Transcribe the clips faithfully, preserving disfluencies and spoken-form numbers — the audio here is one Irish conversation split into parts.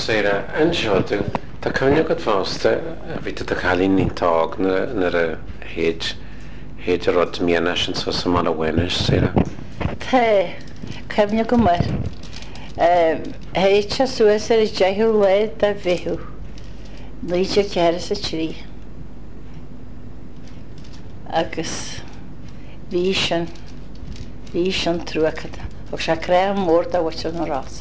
Sarah, an seo tá cumne go fásta a bhí a chalín ní tág na a héad héad a rud miana sin so sa mana bhainis, Sarah. Tá cumne go mar. Héad se suas ar deithú leid a bhíú. Líide ceara sa trí. Agus bhí sin bhí sin trúachada. Og se cré mór a bhaite na rása.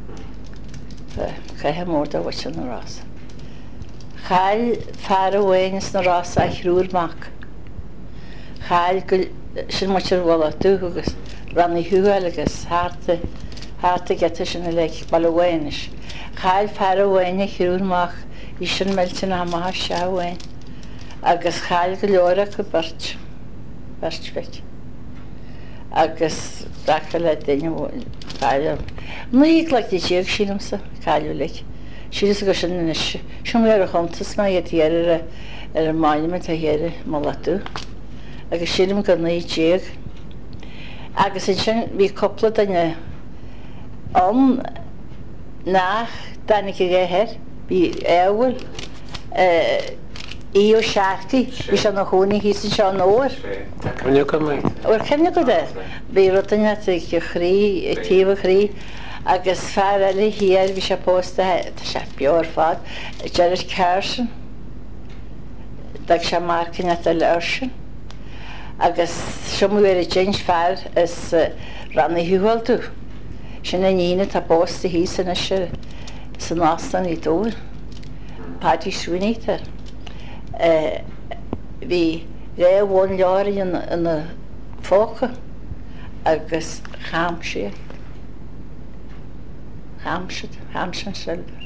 Cré mór a bhaite na rása. Chail fear bhhainnis na rása a chrúrmach. Chail sin muir bhla tú agus rannaí thuúil agus háta háta geta sin le ball bhhainnis. Chail fear bhhaine chrúrmach í sin meilte na maithe se bhhain. Agus chail go leora go bart bart feic. Agus dacha le daine chaile. Nuí le dí tíag sínamsa chailú le. Síras go sin inis. Sin ar a chuntas na iad dhéar ar a máime a dhéar má latú. Agus sínam go nuí tíag. Agus in sin bhí coppla daine an nach daine go géhéir, bhí éhfuil í ó seachtaí, bhí se na húnaí hí san seo nóir. Tá cumne go mai. Or cumne go de. Bhí rotaine go chrí, tíomh chrí, agus fear eile híal bhí se pósta tá se beor fad, Gerard Carson, dag se marcinne a leirsin. Agus siomú ar a James fear is rannaí thuúil tú. Sin na níine tá pósta hí san is san nástan í dóir. Paddy Swinita. Bhí ré bháin leir ina fóca agus chaam sé. Chaamsid, chaamsin silver.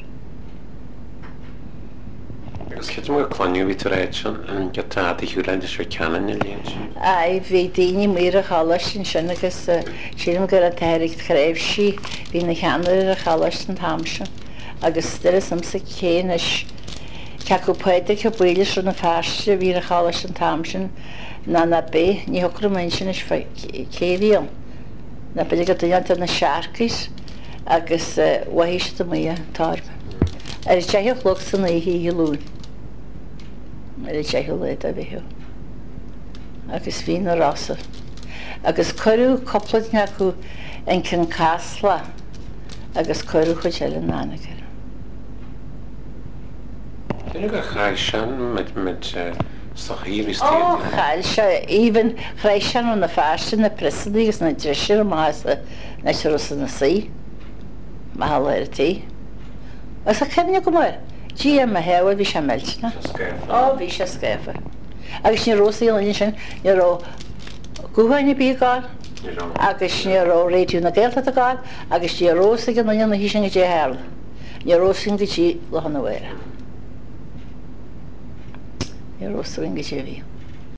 Agus chéad mú cloniú bhí tú réid sin an gotá í hiúlein is bhí ceanna na líon sin. Ai, bhí daoine mír a chalas sin sin agus sílim gur a teirig chréibh sí bhí na cheanna a chalas an hamsin. Agus styrir samsa céanis ceacu peidir ce buile sin na feiste bhí a chalas an tamsin na na bé, ní hocra main sin is céiríon. Na beidir go daoine na seaarcais agus wahéiste do mí tarbe. Ar is teithioch log san na hí lún. Ar is teithioch leid a bhíú. Agus bhí na rasa. Agus choirú coplaid neacu an cyn casla agus choirú chuid eile nánagar. Dyn nhw chael sian med sochhir is O, chael sian, even chael sian o'n na fashion na presyd agus na drisir maas na siarws na si. Mahal ar ti. Os a cefnio gwmwyr, G M a hewyr fi sian melchna. O, fi sian sgefa. Agus ni rosi o'n un sian, ni ro gwhain i bi gael, agus ni ro radio na gael at a gael, agus ni rosi gan o'n na hi sian gydau herl. Ni rosi yn gydau lohan o wera. Ni rosi yn gydau fi.